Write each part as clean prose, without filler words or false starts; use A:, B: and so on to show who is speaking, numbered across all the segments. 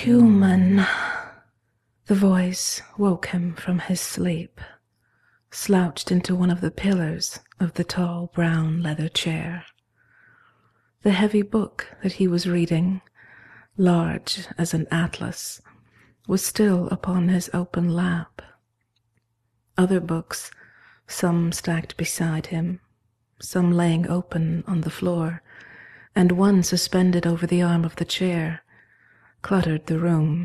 A: Human. The voice woke him from his sleep, slouched into one of the pillars of the tall brown leather chair. The heavy book that he was reading, large as an atlas, was still upon his open lap. Other books, some stacked beside him, some laying open on the floor, and one suspended over the arm of the chair, cluttered the room.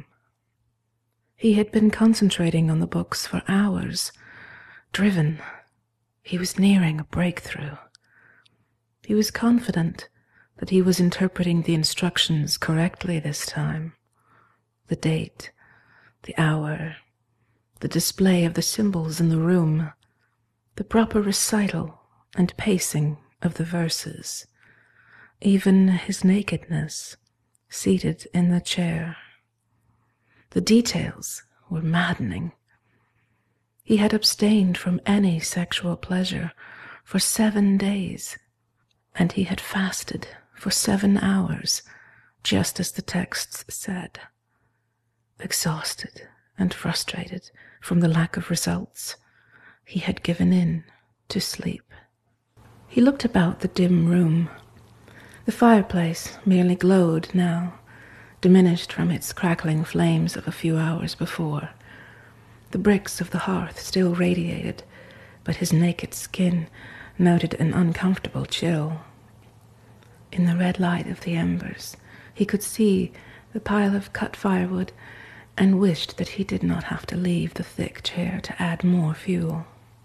A: He had been concentrating on the books for hours, driven. He was nearing a breakthrough. He was confident that he was interpreting the instructions correctly this time. The date, the hour, the display of the symbols in the room, the proper recital and pacing of the verses, even his nakedness, seated in the chair. The details were maddening. He had abstained from any sexual pleasure for 7 days, and he had fasted for 7 hours, just as the texts said. Exhausted and frustrated from the lack of results, he had given in to sleep. He looked about the dim room. The fireplace merely glowed now, diminished from its crackling flames of a few hours before. The bricks of the hearth still radiated, but his naked skin noted an uncomfortable chill. In the red light of the embers, he could see the pile of cut firewood and wished that he did not have to leave the thick chair to add more fuel.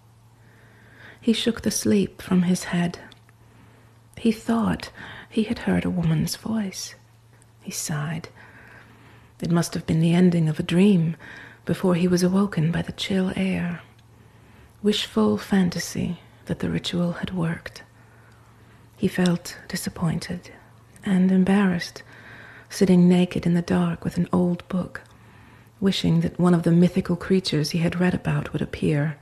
A: He shook the sleep from his head. He thought he had heard a woman's voice. He sighed. It must have been the ending of a dream before he was awoken by the chill air. Wishful fantasy that the ritual had worked. He felt disappointed and embarrassed, sitting naked in the dark with an old book, wishing that one of the mythical creatures he had read about would appear.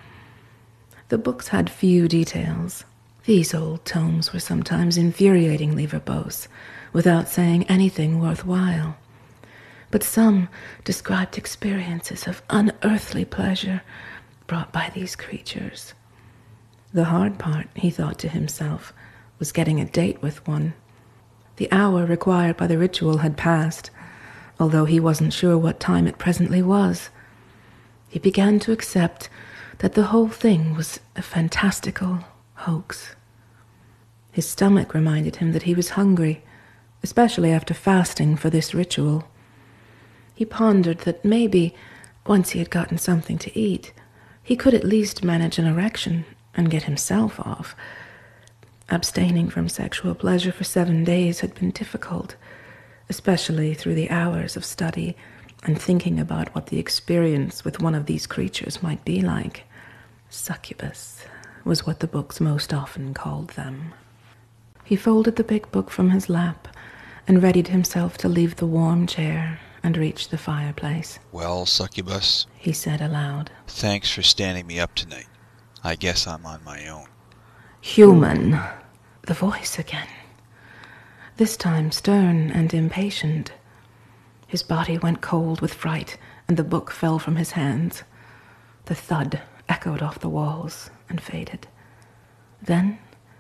A: The books had few details. These old tomes were sometimes infuriatingly verbose, without saying anything worthwhile. But some described experiences of unearthly pleasure brought by these creatures. The hard part, he thought to himself, was getting a date with one. The hour required by the ritual had passed, although he wasn't sure what time it presently was. He began to accept that the whole thing was a fantastical hoax. His stomach reminded him that he was hungry, especially after fasting for this ritual. He pondered that maybe, once he had gotten something to eat, he could at least manage an erection and get himself off. Abstaining from sexual pleasure for 7 days had been difficult, especially through the hours of study and thinking about what the experience with one of these creatures might be like. Succubus was what the books most often called them. He folded the big book from his lap and readied himself to leave the warm chair and reach the fireplace.
B: "Well, Succubus,"
A: he said aloud,
B: "thanks for standing me up tonight. I guess I'm on my own."
A: Human. The voice again. This time stern and impatient. His body went cold with fright, and the book fell from his hands. The thud echoed off the walls and faded. Then,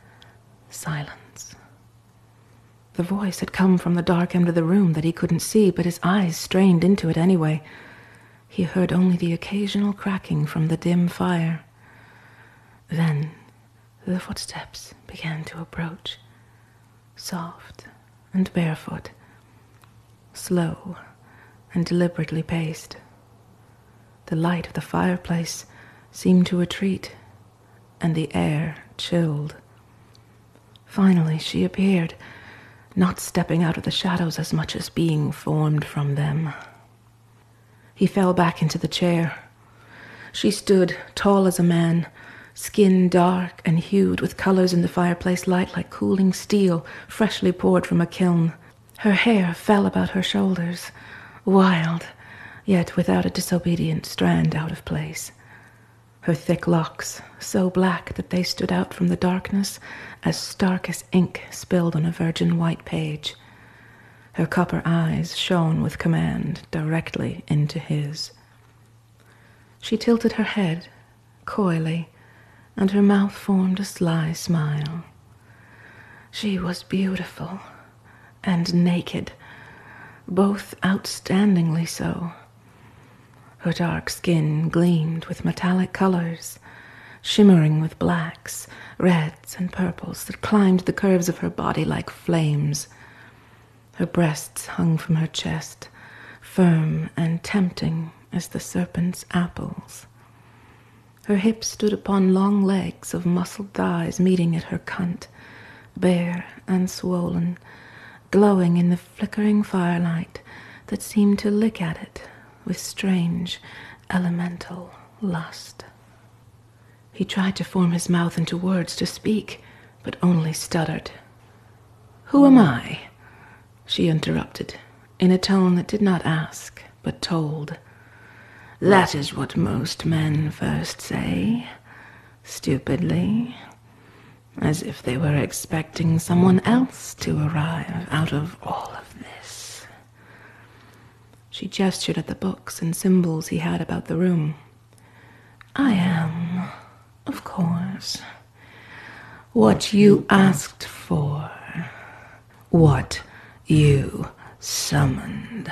A: silence. The voice had come from the dark end of the room that he couldn't see, but his eyes strained into it anyway. He heard only the occasional cracking from the dim fire. Then the footsteps began to approach, soft and barefoot, slow and deliberately paced. The light of the fireplace seemed to retreat, and the air chilled. Finally she appeared, not stepping out of the shadows as much as being formed from them. He fell back into the chair. She stood tall as a man, skin dark and hued with colors in the fireplace light like cooling steel freshly poured from a kiln. Her hair fell about her shoulders, wild, yet without a disobedient strand out of place. Her thick locks, so black that they stood out from the darkness as stark as ink spilled on a virgin white page. Her copper eyes shone with command directly into his. She tilted her head coyly, and her mouth formed a sly smile. She was beautiful and naked, both outstandingly so. Her dark skin gleamed with metallic colors, shimmering with blacks, reds, and purples that climbed the curves of her body like flames. Her breasts hung from her chest, firm and tempting as the serpent's apples. Her hips stood upon long legs of muscled thighs meeting at her cunt, bare and swollen, glowing in the flickering firelight that seemed to lick at it with strange, elemental lust. He tried to form his mouth into words to speak, but only stuttered. "Who am I?" she interrupted, in a tone that did not ask, but told. "That is what most men first say, stupidly, as if they were expecting someone else to arrive out of all of this." She gestured at the books and symbols he had about the room. "I am, of course, what you asked for, what you summoned."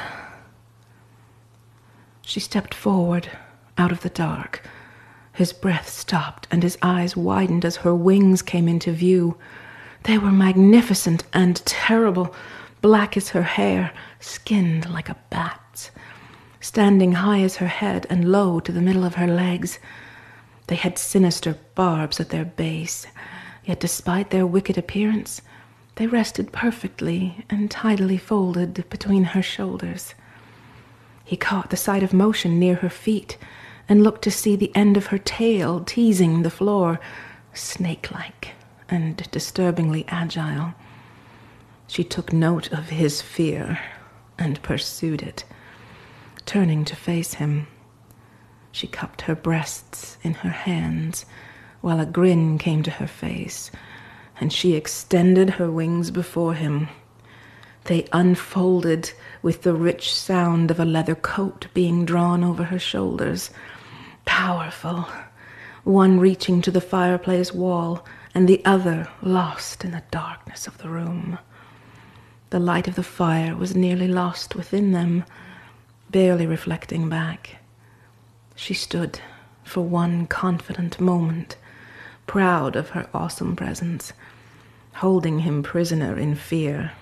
A: She stepped forward, out of the dark. His breath stopped, and his eyes widened as her wings came into view. They were magnificent and terrible, black as her hair, skinned like a bat's, standing high as her head and low to the middle of her legs. They had sinister barbs at their base, yet despite their wicked appearance, they rested perfectly and tidily folded between her shoulders. He caught the sight of motion near her feet and looked to see the end of her tail teasing the floor, snake-like and disturbingly agile. She took note of his fear and pursued it. Turning to face him, she cupped her breasts in her hands while a grin came to her face, and she extended her wings before him. They unfolded with the rich sound of a leather coat being drawn over her shoulders. Powerful, one reaching to the fireplace wall and the other lost in the darkness of the room. The light of the fire was nearly lost within them, barely reflecting back. She stood for one confident moment, proud of her awesome presence, holding him prisoner in fear.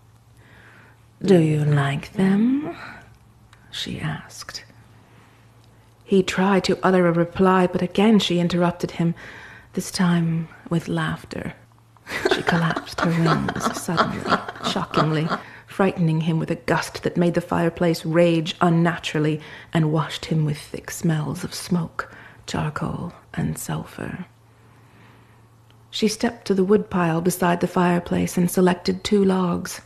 A: "Do you like them?" she asked. He tried to utter a reply, but again she interrupted him, this time with laughter. She collapsed her wings suddenly, shockingly, frightening him with a gust that made the fireplace rage unnaturally and washed him with thick smells of smoke, charcoal, and sulfur. She stepped to the woodpile beside the fireplace and selected 2 logs.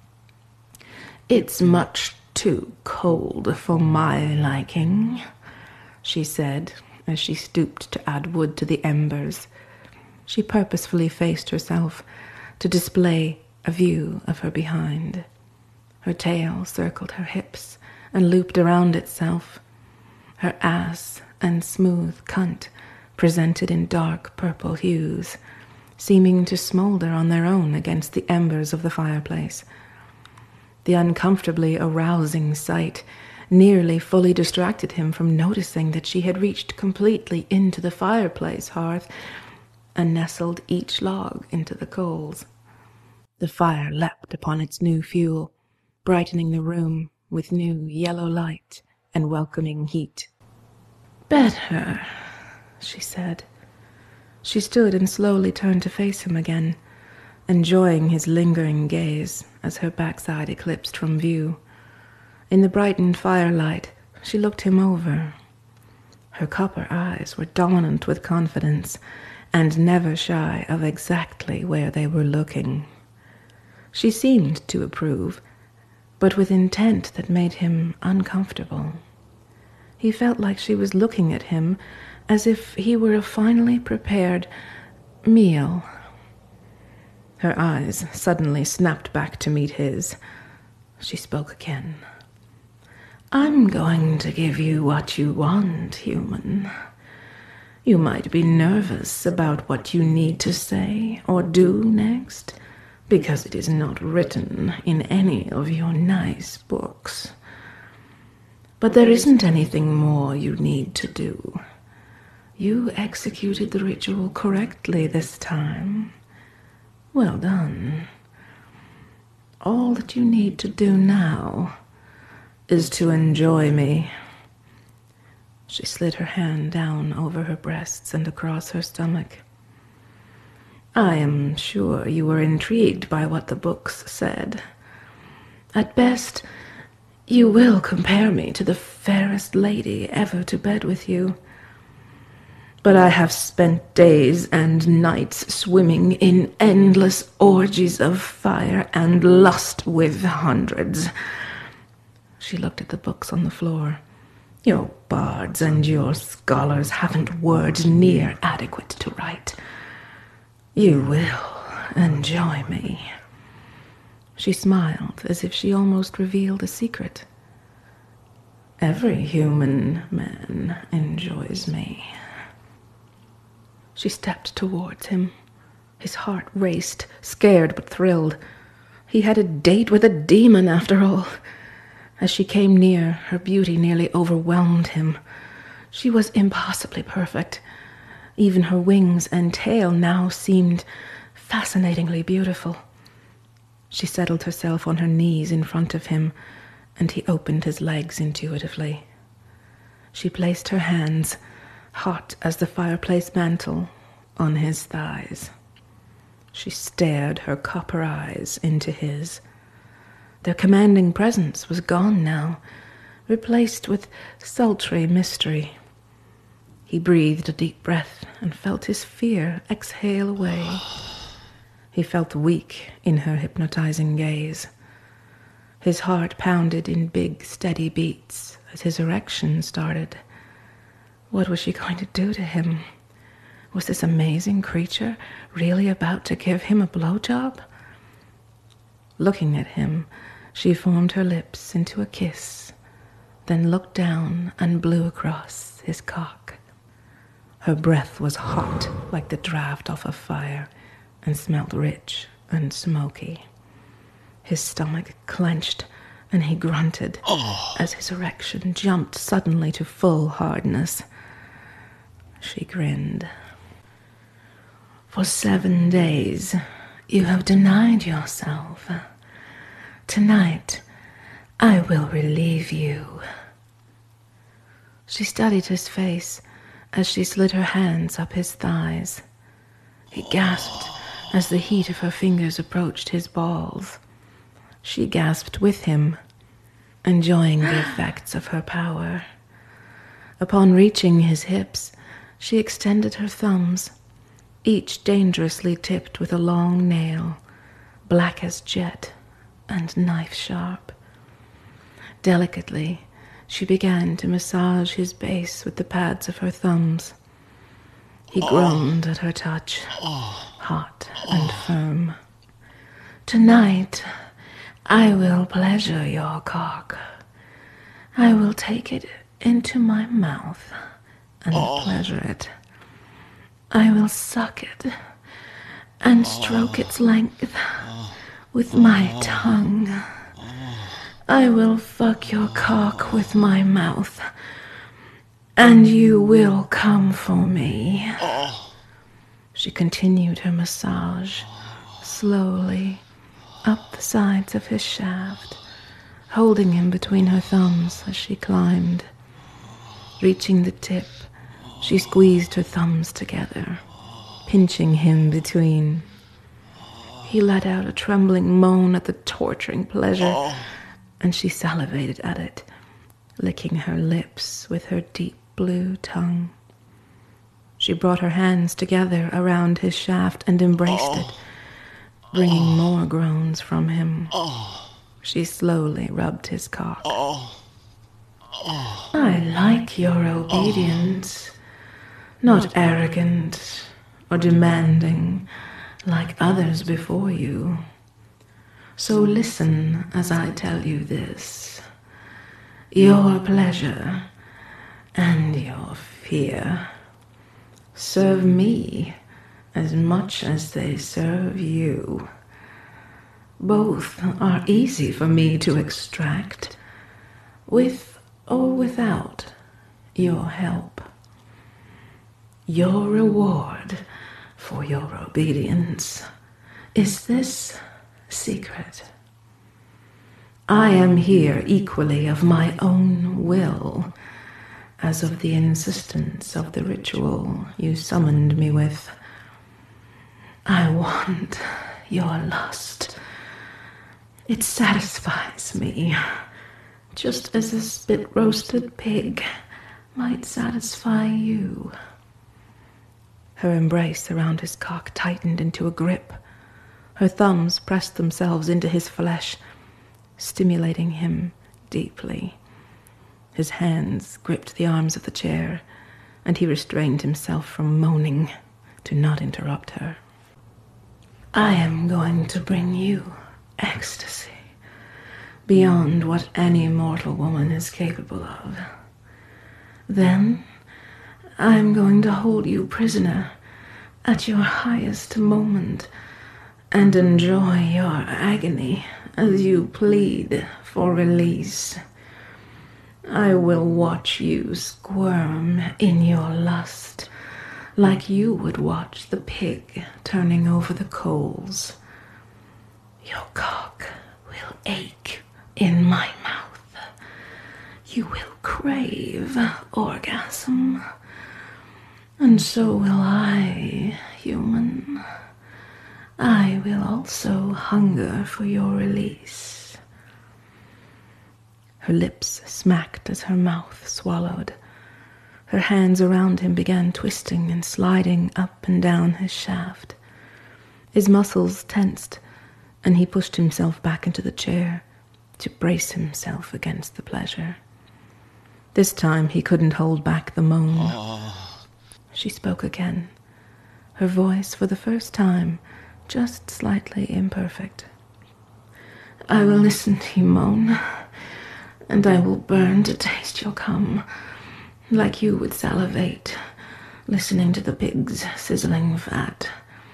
A: "It's much too cold for my liking," she said, as she stooped to add wood to the embers. She purposefully faced herself to display a view of her behind. Her tail circled her hips and looped around itself. Her ass and smooth cunt presented in dark purple hues, seeming to smolder on their own against the embers of the fireplace. The uncomfortably arousing sight nearly fully distracted him from noticing that she had reached completely into the fireplace hearth and nestled each log into the coals. The fire leapt upon its new fuel, brightening the room with new yellow light and welcoming heat. "Better," she said. She stood and slowly turned to face him again, enjoying his lingering gaze as her backside eclipsed from view. In the brightened firelight, she looked him over. Her copper eyes were dominant with confidence and never shy of exactly where they were looking. She seemed to approve, but with intent that made him uncomfortable. He felt like she was looking at him as if he were a finely prepared meal. Her eyes suddenly snapped back to meet his. She spoke again. I'm going to give you what you want, human. You might be nervous about what you need to say or do next, because it is not written in any of your nice books. But there isn't anything more you need to do. You executed the ritual correctly this time. Well done. All that you need to do now is to enjoy me. She slid her hand down over her breasts and across her stomach. I am sure you were intrigued by what the books said. At best, you will compare me to the fairest lady ever to bed with you. But I have spent days and nights swimming in endless orgies of fire and lust with hundreds. She looked at the books on the floor. Your bards and your scholars haven't words near adequate to write. You will enjoy me. She smiled as if she almost revealed a secret. Every human man enjoys me. She stepped towards him. His heart raced, scared but thrilled. He had a date with a demon, after all. As she came near, her beauty nearly overwhelmed him. She was impossibly perfect. Even her wings and tail now seemed fascinatingly beautiful. She settled herself on her knees in front of him, and he opened his legs intuitively. She placed her hands, hot as the fireplace mantle, on his thighs. She stared her copper eyes into his. Their commanding presence was gone now, replaced with sultry mystery. He breathed a deep breath and felt his fear exhale away. He felt weak in her hypnotizing gaze. His heart pounded in big, steady beats as his erection started. What was she going to do to him? Was this amazing creature really about to give him a blowjob? Looking at him, she formed her lips into a kiss, then looked down and blew across his cock. Her breath was hot like the draft off a fire and smelt rich and smoky. His stomach clenched and he grunted as his erection jumped suddenly to full hardness. She grinned. For 7 days, you have denied yourself. Tonight, I will relieve you. She studied his face as she slid her hands up his thighs. He gasped as the heat of her fingers approached his balls. She gasped with him, enjoying the effects of her power. Upon reaching his hips, she extended her thumbs, each dangerously tipped with a long nail, black as jet and knife-sharp. Delicately, she began to massage his base with the pads of her thumbs. He groaned at her touch, hot and firm. Tonight, I will pleasure your cock. I will take it into my mouth and pleasure it. I will suck it and stroke its length with my tongue. I will fuck your cock with my mouth, and you will come for me. She continued her massage, slowly, up the sides of his shaft, holding him between her thumbs as she climbed. Reaching the tip, she squeezed her thumbs together, pinching him between. He let out a trembling moan at the torturing pleasure, and she salivated at it, licking her lips with her deep blue tongue. She brought her hands together around his shaft and embraced it, bringing more groans from him. She slowly rubbed his cock. I like your obedience, not arrogant or demanding like others before you. So listen as I tell you this. Your pleasure and your fear serve me as much as they serve you. Both are easy for me to extract, with or without your help. Your reward for your obedience is this secret. I am here equally of my own will as of the insistence of the ritual you summoned me with. I want your lust. It satisfies me, just as a spit-roasted pig might satisfy you. Her embrace around his cock tightened into a grip. Her thumbs pressed themselves into his flesh, stimulating him deeply. His hands gripped the arms of the chair, and he restrained himself from moaning to not interrupt her. I am going to bring you ecstasy beyond what any mortal woman is capable of. Then I am going to hold you prisoner at your highest moment and enjoy your agony as you plead for release. I will watch you squirm in your lust like you would watch the pig turning over the coals. Your cock will ache in my mouth. You will crave orgasm. And so will I, human. I will also hunger for your release. Her lips smacked as her mouth swallowed. Her hands around him began twisting and sliding up and down his shaft. His muscles tensed, and he pushed himself back into the chair to brace himself against the pleasure. This time he couldn't hold back the moan.
B: Oh.
A: She spoke again, her voice for the first time just slightly imperfect. I will listen to you moan, and I will burn to taste your cum, like you would salivate, listening to the pig's sizzling fat.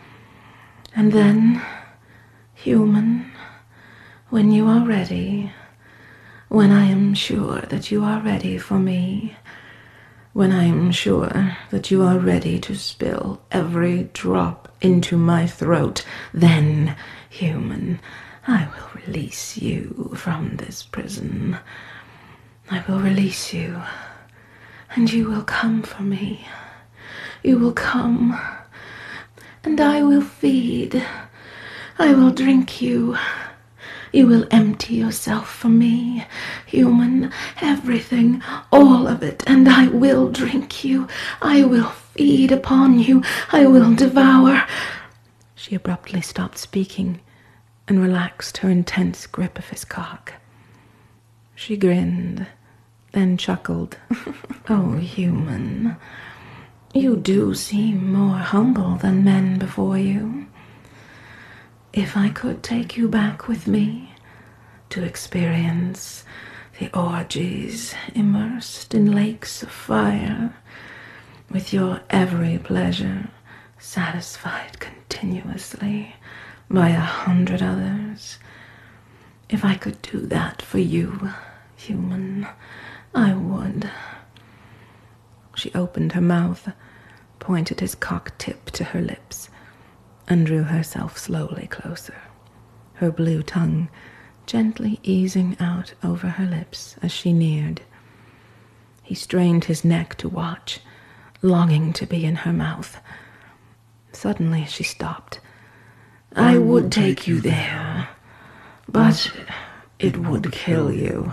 A: And then, human, when you are ready, when I am sure that you are ready for me, when I am sure that you are ready to spill every drop into my throat, then, human, I will release you from this prison. I will release you, and you will come for me. You will come, and I will feed. I will drink you. You will empty yourself for me, human, everything, all of it, and I will drink you. I will feed upon you. I will devour. She abruptly stopped speaking and relaxed her intense grip of his cock. She grinned, then chuckled. Oh, human, you do seem more humble than men before you. If I could take you back with me to experience the orgies immersed in lakes of fire, with your every pleasure satisfied continuously by 100 others, if I could do that for you, human, I would. She opened her mouth, pointed his cock tip to her lips, and drew herself slowly closer, her blue tongue gently easing out over her lips as she neared. He strained his neck to watch, longing to be in her mouth. Suddenly she stopped. I would take you there, but it would kill you.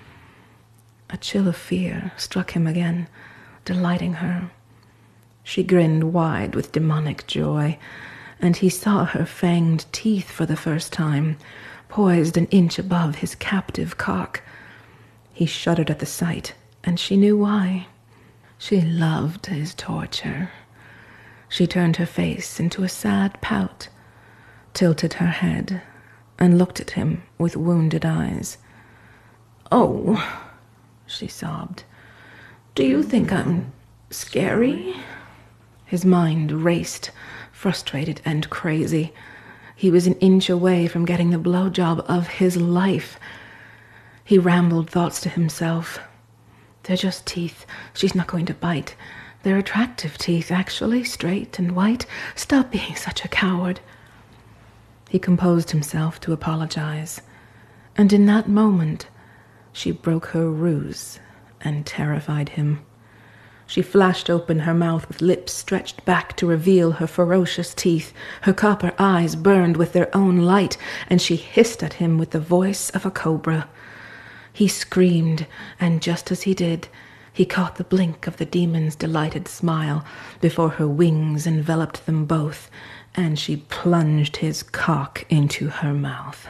A: A chill of fear struck him again, delighting her. She grinned wide with demonic joy, and he saw her fanged teeth for the first time, poised an inch above his captive cock. He shuddered at the sight, and she knew why. She loved his torture. She turned her face into a sad pout, tilted her head, and looked at him with wounded eyes. "Oh," she sobbed. "Do you think I'm scary?" His mind raced, frustrated and crazy. He was an inch away from getting the blowjob of his life. He rambled thoughts to himself. "They're just teeth. She's not going to bite. They're attractive teeth, actually, straight and white. Stop being such a coward." He composed himself to apologize, and in that moment she broke her ruse and terrified him. She flashed open her mouth with lips stretched back to reveal her ferocious teeth. Her copper eyes burned with their own light, and she hissed at him with the voice of a cobra. He screamed, and just as he did, he caught the blink of the demon's delighted smile before her wings enveloped them both, and she plunged his cock into her mouth.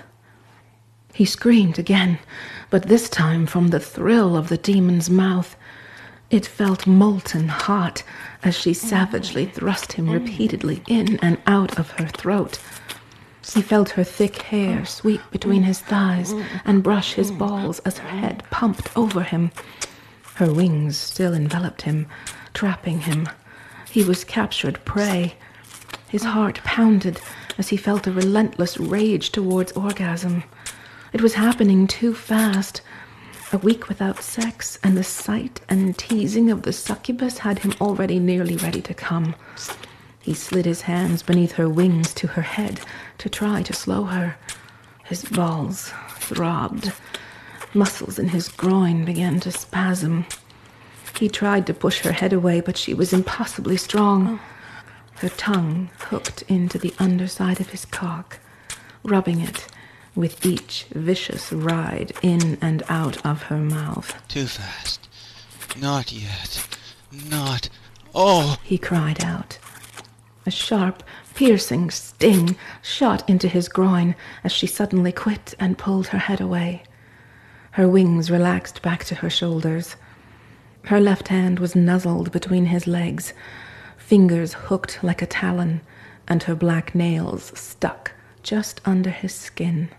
A: He screamed again, but this time from the thrill of the demon's mouth. It felt molten hot as she savagely thrust him repeatedly in and out of her throat. He felt her thick hair sweep between his thighs and brush his balls as her head pumped over him. Her wings still enveloped him, trapping him. He was captured prey. His heart pounded as he felt a relentless rage towards orgasm. It was happening too fast. A week without sex, and the sight and teasing of the succubus had him already nearly ready to come. He slid his hands beneath her wings to her head to try to slow her. His balls throbbed. Muscles in his groin began to spasm. He tried to push her head away, but she was impossibly strong. Her tongue hooked into the underside of his cock, rubbing it with each vicious ride in and out of her mouth.
B: Too fast. Not yet. Not... Oh!
A: He cried out. A sharp, piercing sting shot into his groin as she suddenly quit and pulled her head away. Her wings relaxed back to her shoulders. Her left hand was nuzzled between his legs, fingers hooked like a talon, and her black nails stuck just under his skin.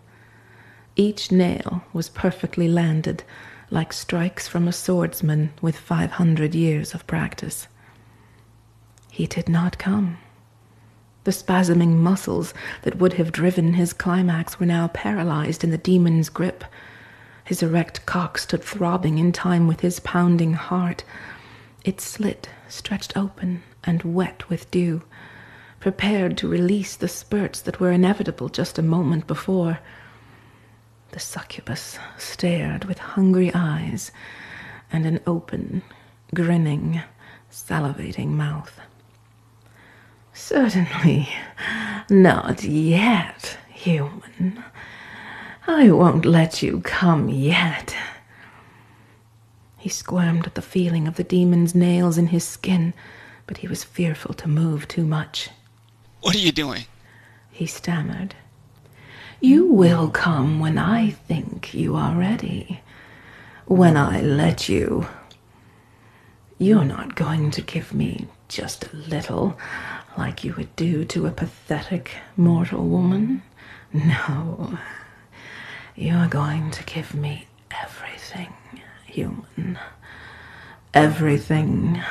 A: Each nail was perfectly landed, like strikes from a swordsman with 500 years of practice. He did not come. The spasming muscles that would have driven his climax were now paralyzed in the demon's grip. His erect cock stood throbbing in time with his pounding heart. It slit, stretched open, and wet with dew, prepared to release the spurts that were inevitable just a moment before. The succubus stared with hungry eyes and an open, grinning, salivating mouth. "Certainly not yet, human. I won't let you come yet." He squirmed at the feeling of the demon's nails in his skin, but he was fearful to move too much.
B: What are you doing?
A: He stammered. "You will come when I think you are ready. When I let you. You're not going to give me just a little, like you would do to a pathetic mortal woman. No. You're going to give me everything, human. Everything."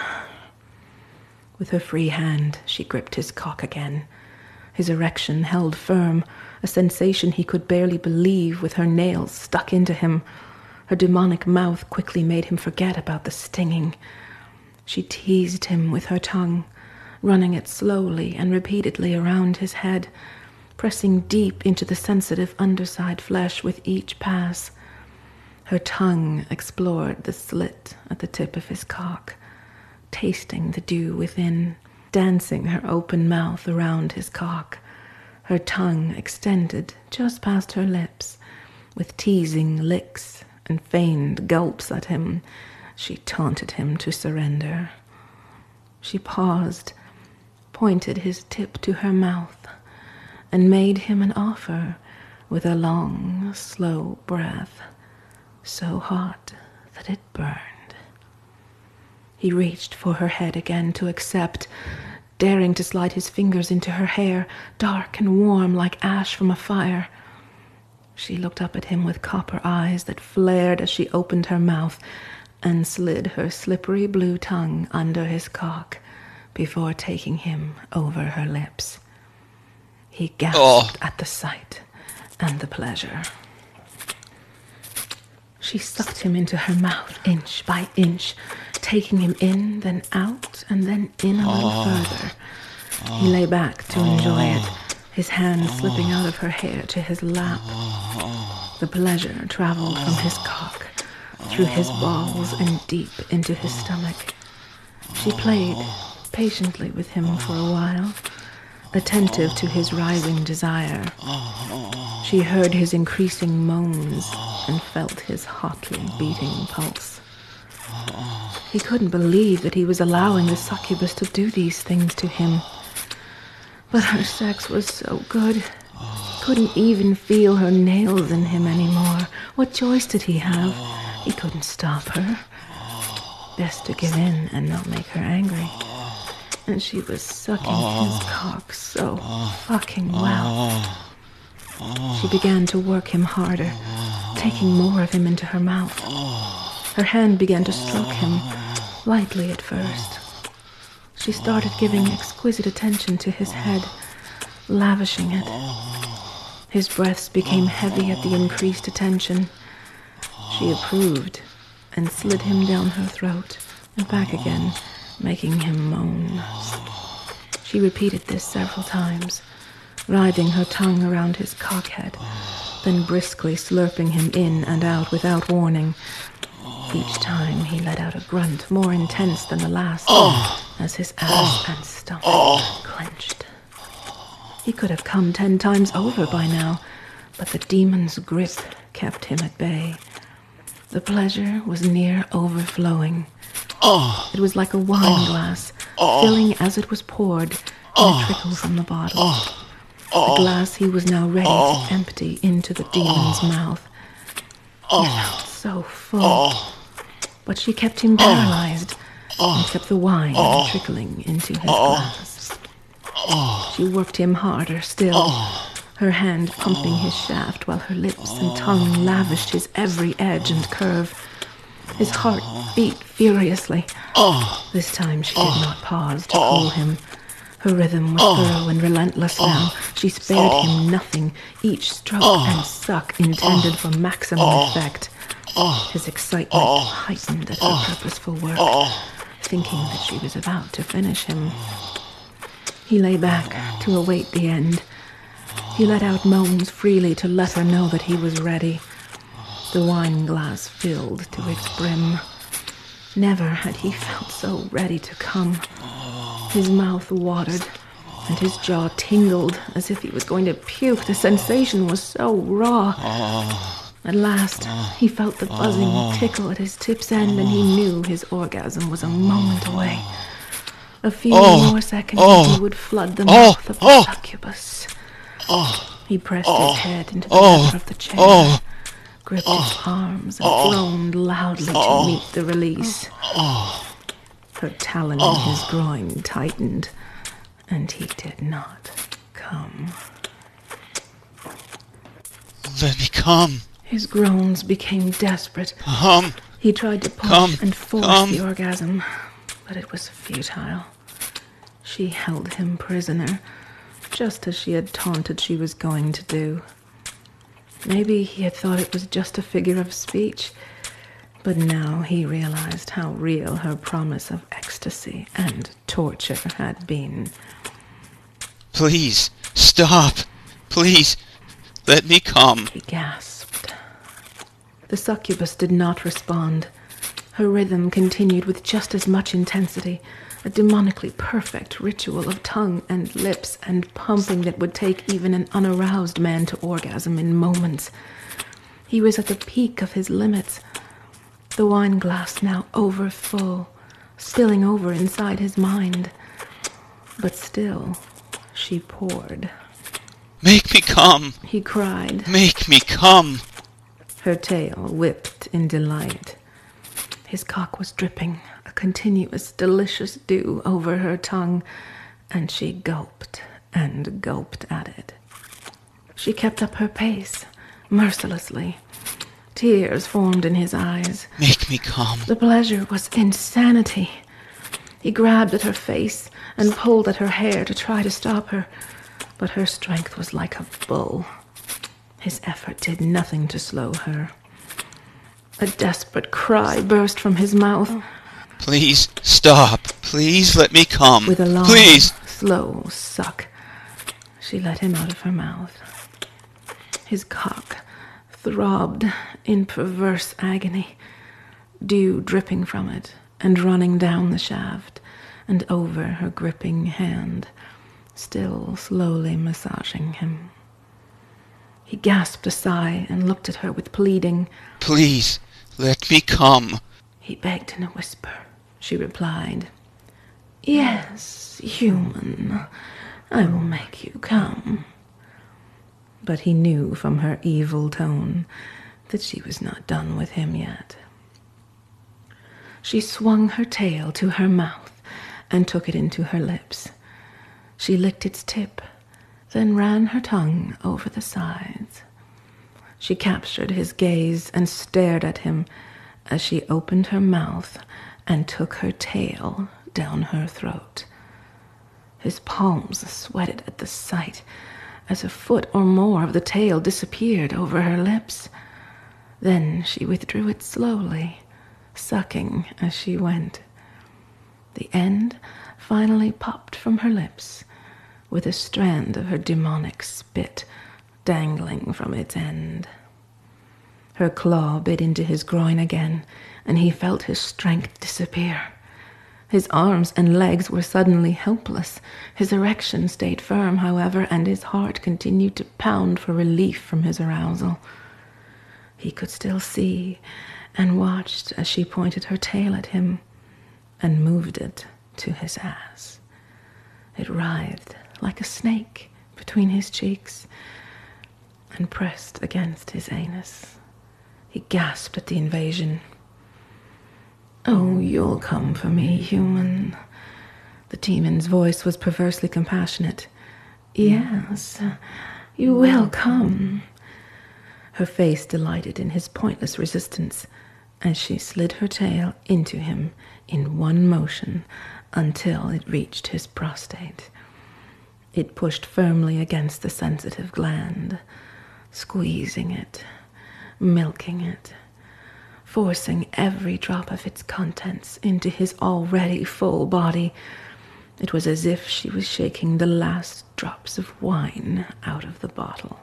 A: With her free hand, she gripped his cock again. His erection held firm, a sensation he could barely believe with her nails stuck into him. Her demonic mouth quickly made him forget about the stinging. She teased him with her tongue, running it slowly and repeatedly around his head, pressing deep into the sensitive underside flesh with each pass. Her tongue explored the slit at the tip of his cock, tasting the dew within, dancing her open mouth around his cock. Her tongue extended just past her lips, with teasing licks and feigned gulps at him. She taunted him to surrender. She paused, pointed his tip to her mouth, and made him an offer with a long, slow breath, so hot that it burned. He reached for her head again to accept, daring to slide his fingers into her hair, dark and warm like ash from a fire. She looked up at him with copper eyes that flared as she opened her mouth and slid her slippery blue tongue under his cock before taking him over her lips. He gasped at the sight and the pleasure. She sucked him into her mouth inch by inch, taking him in, then out, and then in a little further. He lay back to enjoy it, his hand slipping out of her hair to his lap. The pleasure traveled from his cock, through his balls and deep into his stomach. She played patiently with him for a while, attentive to his rising desire. She heard his increasing moans and felt his hotly beating pulse. He couldn't believe that he was allowing the succubus to do these things to him. But her sex was so good. He couldn't even feel her nails in him anymore. What choice did he have? He couldn't stop her. Best to give in and not make her angry. And she was sucking his cock so fucking well. She began to work him harder, taking more of him into her mouth. Her hand began to stroke him, lightly at first. She started giving exquisite attention to his head, lavishing it. His breaths became heavy at the increased attention. She approved and slid him down her throat and back again, making him moan. She repeated this several times, writhing her tongue around his cockhead, then briskly slurping him in and out without warning. Each time he let out a grunt more intense than the last, as his ass and stomach clenched. He could have come 10 times over by now, but the demon's grip kept him at bay. The pleasure was near overflowing. It was like a wine glass, filling as it was poured, and a trickle from the bottle. The glass he was now ready to empty into the demon's mouth. It felt so full, but she kept him paralyzed and kept the wine trickling into his glass. She worked him harder still, her hand pumping his shaft while her lips and tongue lavished his every edge and curve. His heart beat furiously. This time she did not pause to cool him. Her rhythm was thorough and relentless now. She spared him nothing, each stroke and suck intended for maximum effect. His excitement heightened at her purposeful work, thinking that she was about to finish him. He lay back to await the end. He let out moans freely to let her know that he was ready. The wine glass filled to its brim. Never had he felt so ready to come. His mouth watered, and his jaw tingled as if he was going to puke. The sensation was so raw. At last, he felt the buzzing tickle at his tip's end, and he knew his orgasm was a moment away. A few more seconds and he would flood the mouth of the succubus. He pressed his head into the leather of the chair, gripped his arms, and groaned loudly to meet the release. Her talon in his groin tightened, and he did not come.
B: Let me come.
A: His groans became desperate. He tried to push and force the orgasm, but it was futile. She held him prisoner, just as she had taunted she was going to do. Maybe he had thought it was just a figure of speech, but now he realized how real her promise of ecstasy and torture had been.
B: Please, stop. Please, let me come.
A: He gasped. The succubus did not respond. Her rhythm continued with just as much intensity, a demonically perfect ritual of tongue and lips and pumping that would take even an unaroused man to orgasm in moments. He was at the peak of his limits, the wine glass now overfull, spilling over inside his mind. But still, she poured.
B: Make me come,
A: he cried.
B: Make me come.
A: Her tail whipped in delight. His cock was dripping, a continuous, delicious dew over her tongue, and she gulped and gulped at it. She kept up her pace, mercilessly. Tears formed in his eyes.
B: Make me come.
A: The pleasure was insanity. He grabbed at her face and pulled at her hair to try to stop her, but her strength was like a bull. His effort did nothing to slow her. A desperate cry burst from his mouth.
B: Please, stop. Please let me come.
A: With a long,
B: Please.
A: slow suck, she let him out of her mouth. His cock throbbed in perverse agony, dew dripping from it and running down the shaft and over her gripping hand, still slowly massaging him. He gasped a sigh and looked at her with pleading.
B: Please, let me come.
A: He begged in a whisper. She replied, Yes, human, I will make you come. But he knew from her evil tone that she was not done with him yet. She swung her tail to her mouth and took it into her lips. She licked its tip, then ran her tongue over the sides. She captured his gaze and stared at him as she opened her mouth and took her tail down her throat. His palms sweated at the sight as a foot or more of the tail disappeared over her lips. Then she withdrew it slowly, sucking as she went. The end finally popped from her lips, with a strand of her demonic spit dangling from its end. Her claw bit into his groin again, and he felt his strength disappear. His arms and legs were suddenly helpless. His erection stayed firm, however, and his heart continued to pound for relief from his arousal. He could still see and watched as she pointed her tail at him and moved it to his ass. It writhed like a snake between his cheeks and pressed against his anus. He gasped at the invasion. Oh, you'll come for me, human. The demon's voice was perversely compassionate. Yes, you will come. Her face delighted in his pointless resistance as she slid her tail into him in one motion until it reached his prostate. It pushed firmly against the sensitive gland, squeezing it, milking it, forcing every drop of its contents into his already full body. It was as if she was shaking the last drops of wine out of the bottle.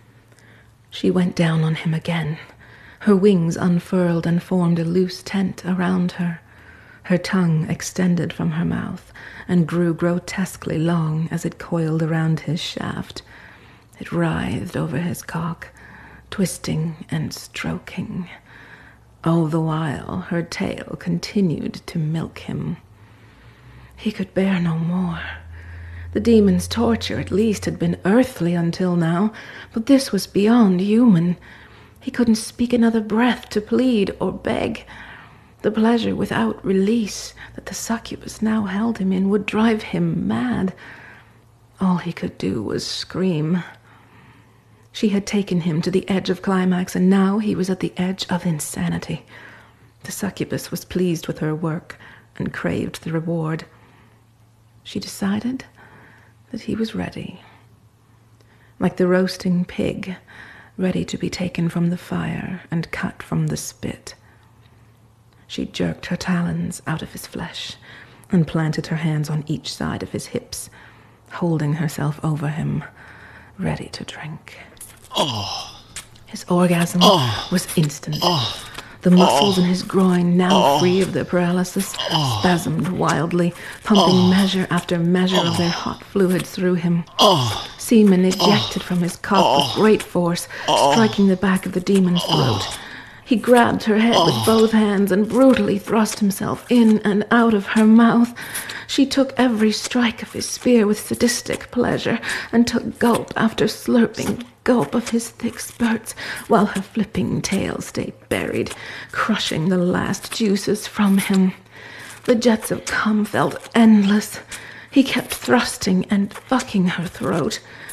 A: She went down on him again. Her wings unfurled and formed a loose tent around her. Her tongue extended from her mouth and grew grotesquely long as it coiled around his shaft. It writhed over his cock, twisting and stroking. All the while, her tail continued to milk him. He could bear no more. The demon's torture, at least, had been earthly until now, but this was beyond human. He couldn't speak another breath to plead or beg. The pleasure without release that the succubus now held him in would drive him mad. All he could do was scream. She had taken him to the edge of climax, and now he was at the edge of insanity. The succubus was pleased with her work and craved the reward. She decided that he was ready. Like the roasting pig, ready to be taken from the fire and cut from the spit. She jerked her talons out of his flesh and planted her hands on each side of his hips, holding herself over him, ready to drink.
B: Oh.
A: His orgasm was instant. The muscles in his groin, now free of their paralysis, spasmed wildly, pumping measure after measure of their hot fluids through him. Semen ejected from his cock with great force, striking the back of the demon's throat. He grabbed her head with both hands and brutally thrust himself in and out of her mouth. She took every strike of his spear with sadistic pleasure and took gulp after slurping gulp of his thick spurts, while her flipping tail stayed buried, crushing the last juices from him. The jets of cum felt endless. He kept thrusting and fucking her throat.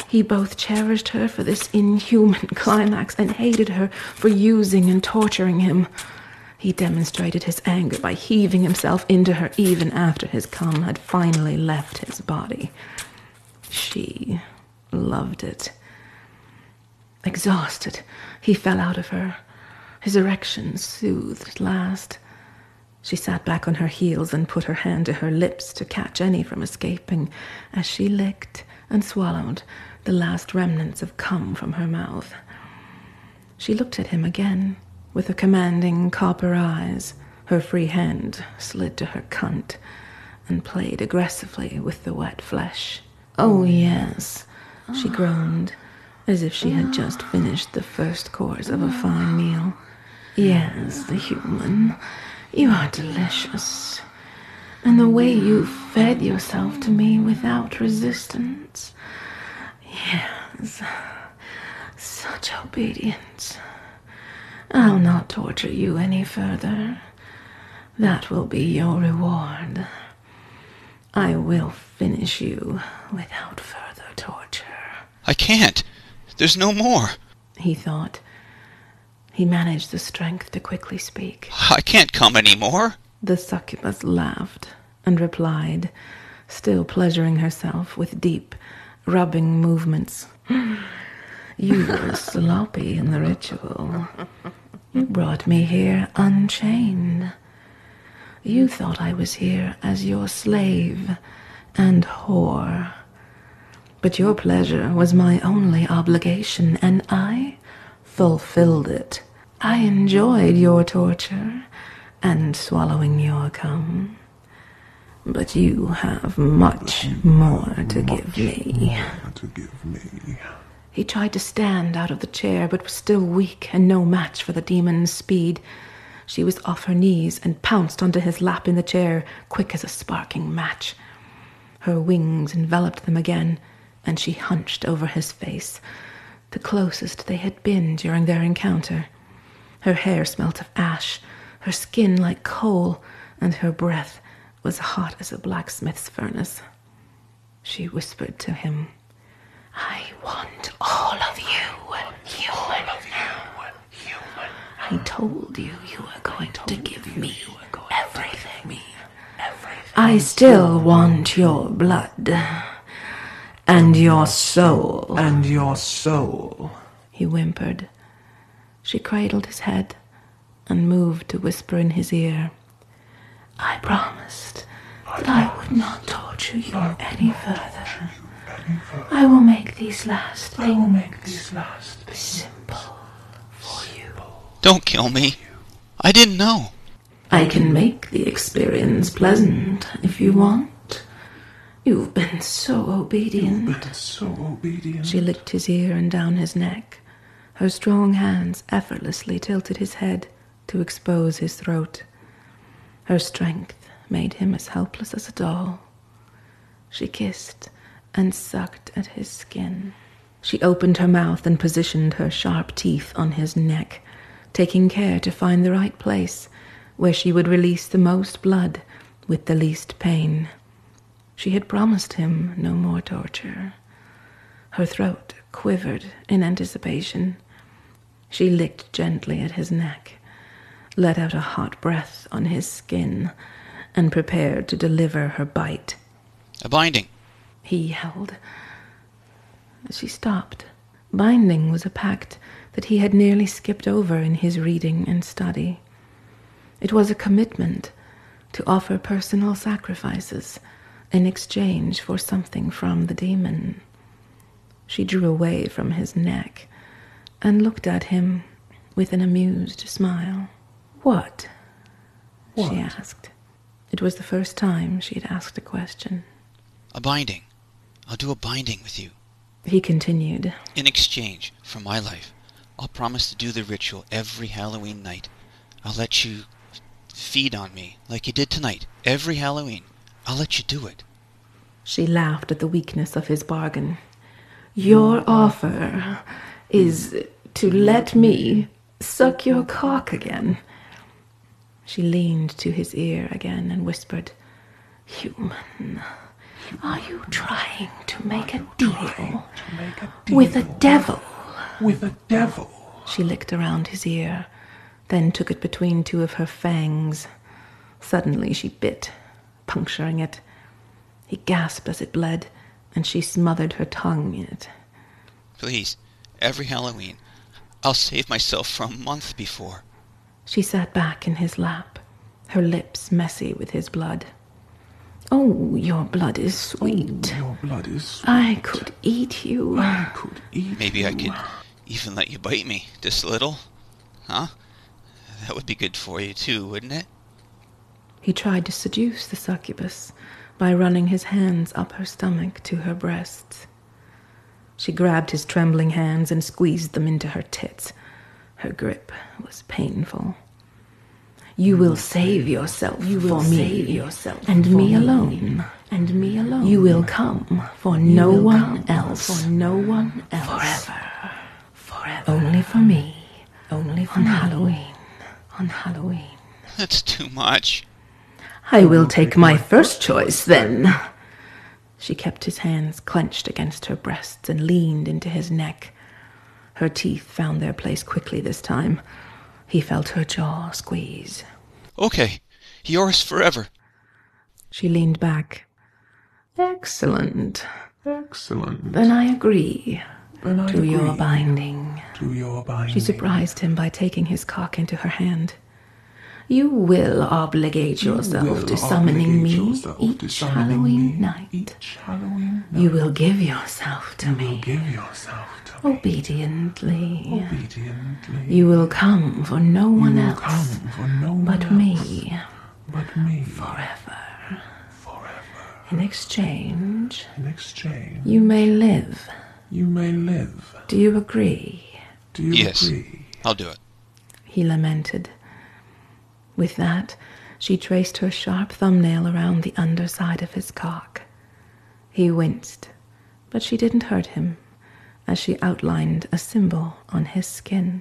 A: He both cherished her for this inhuman climax and hated her for using and torturing him. He demonstrated his anger by heaving himself into her even after his cum had finally left his body. She loved it. Exhausted, he fell out of her, his erection soothed at last. She sat back on her heels and put her hand to her lips to catch any from escaping as she licked and swallowed the last remnants of cum from her mouth. She looked at him again with her commanding copper eyes. Her free hand slid to her cunt and played aggressively with the wet flesh. "Oh, yes," she groaned, as if she had just finished the first course of a fine meal. "Yes, the human. You are delicious. And the way you fed yourself to me without resistance. Yes, such obedience. I'll not torture you any further. That will be your reward. I will finish you without further torture."
B: I can't. There's no more.
A: He thought. He managed the strength to quickly speak.
B: I can't come any more.
A: The succubus laughed and replied, still pleasuring herself with deep, rubbing movements. "You were sloppy in the ritual. You brought me here unchained. You thought I was here as your slave and whore. But your pleasure was my only obligation, and I fulfilled it. I enjoyed your torture and swallowing your cum. But you have much more to give me." He tried to stand out of the chair, but was still weak and no match for the demon's speed. She was off her knees and pounced onto his lap in the chair, quick as a sparking match. Her wings enveloped them again, and she hunched over his face, the closest they had been during their encounter. Her hair smelt of ash, her skin like coal, and her breath was hot as a blacksmith's furnace. She whispered to him, "I want all of you, human. I told you you were going to give me everything. I still want your blood and your soul." He whimpered. She cradled his head and moved to whisper in his ear, "I promised that I would not torture you any further. I will make these last things simple for you."
B: Don't kill me. I didn't know.
A: "I can make the experience pleasant if you want. You've been so obedient." She licked his ear and down his neck. Her strong hands effortlessly tilted his head to expose his throat. Her strength made him as helpless as a doll. She kissed and sucked at his skin. She opened her mouth and positioned her sharp teeth on his neck, taking care to find the right place where she would release the most blood with the least pain. She had promised him no more torture. Her throat quivered in anticipation. She licked gently at his neck, let out a hot breath on his skin, and prepared to deliver her bite.
B: A binding.
A: He yelled. She stopped. Binding was a pact that he had nearly skipped over in his reading and study. It was a commitment to offer personal sacrifices in exchange for something from the demon. She drew away from his neck and looked at him with an amused smile. What? She asked. It was the first time she had asked a question.
B: A binding. I'll do a binding with you.
A: He continued.
B: In exchange for my life, I'll promise to do the ritual every Halloween night. I'll let you feed on me like you did tonight, every Halloween. I'll let you do it.
A: She laughed at the weakness of his bargain. Your offer is to let me suck your cock again. She leaned to his ear again and whispered, Human. Are you trying to make a deal with a devil?
C: With a devil?
A: She licked around his ear, then took it between two of her fangs. Suddenly she bit, puncturing it. He gasped as it bled, and she smothered her tongue in it.
B: Please, every Halloween, I'll save myself for a month before.
A: She sat back in his lap, her lips messy with his blood. Oh, your blood is sweet.
C: Oh, your blood is sweet.
A: I could eat you.
C: I could eat
B: Maybe
C: you.
B: I could even let you bite me, just a little. Huh? That would be good for you too, wouldn't it?
A: He tried to seduce the succubus by running his hands up her stomach to her breasts. She grabbed his trembling hands and squeezed them into her tits. Her grip was painful. You will save yourself for me, and me alone, and me alone. You will come for no one else, forever. Only for me, only on Halloween.
B: That's too much.
A: I will take my first choice, then. She kept his hands clenched against her breasts and leaned into his neck. Her teeth found their place quickly this time. He felt her jaw squeeze.
B: Okay, yours forever.
A: She leaned back. Excellent.
C: Excellent.
A: Then I agree
C: Then I
A: to
C: agree
A: your binding.
C: to your binding.
A: She surprised him by taking his cock into her hand. You will obligate yourself to summoning me each Halloween night.
C: Each Halloween night.
A: You will give yourself to
C: You will
A: me
C: give yourself to me.
A: obediently.
C: Obediently.
A: You will come for no one
C: You will
A: else
C: come for no one
A: but
C: else
A: me
C: but me.
A: forever.
C: Forever.
A: In exchange,
C: In exchange,
A: you may live.
C: you may live.
A: Do you agree?
C: Do you
B: Yes.
C: agree?
B: I'll do it.
A: He lamented. With that, she traced her sharp thumbnail around the underside of his cock. He winced, but she didn't hurt him, as she outlined a symbol on his skin.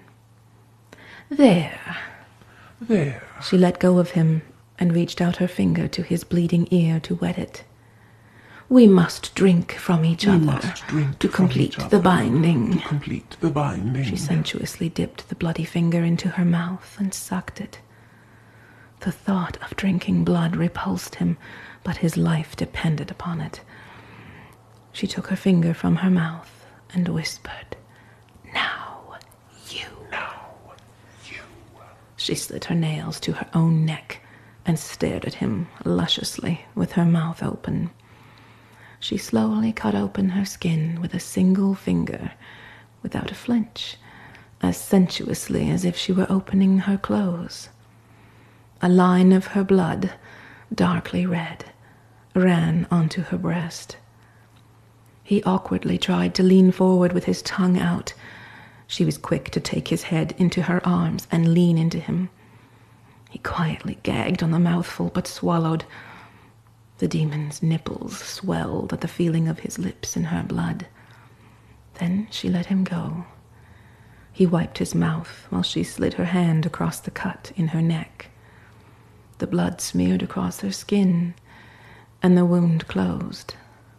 A: There.
C: There.
A: She let go of him and reached out her finger to his bleeding ear to wet it. We must drink from each
C: We
A: other
C: must drink
A: to
C: from
A: complete
C: each
A: the
C: other.
A: binding.
C: To complete the binding.
A: She sensuously dipped the bloody finger into her mouth and sucked it. The thought of drinking blood repulsed him, but his life depended upon it. She took her finger from her mouth and whispered, Now, you.
C: Now, you.
A: She slid her nails to her own neck and stared at him lusciously with her mouth open. She slowly cut open her skin with a single finger, without a flinch, as sensuously as if she were opening her clothes. A line of her blood, darkly red, ran onto her breast. He awkwardly tried to lean forward with his tongue out. She was quick to take his head into her arms and lean into him. He quietly gagged on the mouthful, but swallowed. The demon's nipples swelled at the feeling of his lips in her blood. Then she let him go. He wiped his mouth while she slid her hand across the cut in her neck. The blood smeared across her skin, and the wound closed.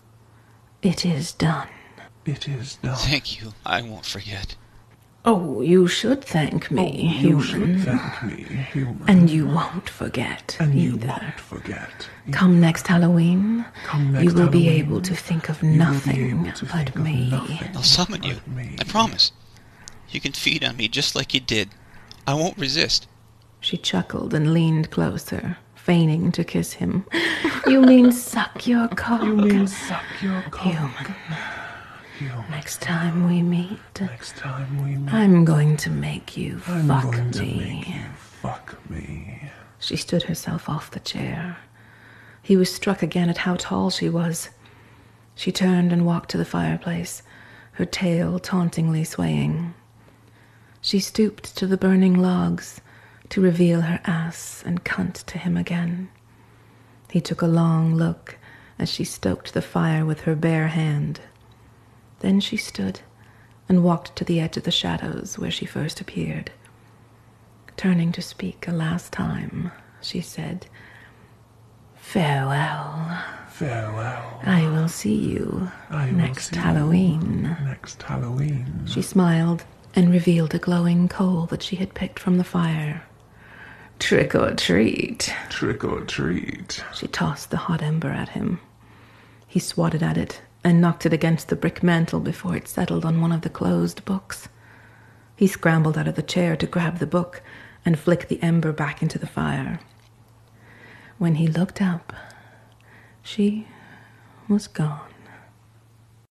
A: It is done.
C: It is done.
B: Thank you. I won't forget.
A: Oh, you should thank me,
C: You should
A: human.
C: thank me, human.
A: And you won't forget
C: And you
A: either.
C: won't forget.
A: Come next Halloween,
C: Come next
A: you will be
C: Halloween,
A: able to think of
C: you will be
A: nothing
C: able to
A: but
C: think of
A: me.
C: nothing
B: I'll summon you.
C: but me.
B: I promise. You can feed on me just like you did. I won't resist.
A: She chuckled and leaned closer, feigning to kiss him. You mean suck your cock?
C: You mean suck your cock?
A: Human.
C: Human.
A: Next time we meet,
C: Next time we meet,
A: I'm going to make you
C: I'm
A: fuck
C: going to
A: me.
C: make you fuck me.
A: She stood herself off the chair. He was struck again at how tall she was. She turned and walked to the fireplace, her tail tauntingly swaying. She stooped to the burning logs to reveal her ass and cunt to him again. He took a long look as she stoked the fire with her bare hand. Then she stood and walked to the edge of the shadows where she first appeared. Turning to speak a last time, she said, Farewell.
C: Farewell.
A: I will see you
C: I will
A: next
C: see you
A: Halloween.
C: Next Halloween.
A: She smiled and revealed a glowing coal that she had picked from the fire. Trick or treat.
C: Trick or treat.
A: She tossed the hot ember at him. He swatted at it and knocked it against the brick mantel before it settled on one of the closed books. He scrambled out of the chair to grab the book and flick the ember back into the fire. When he looked up, she was gone.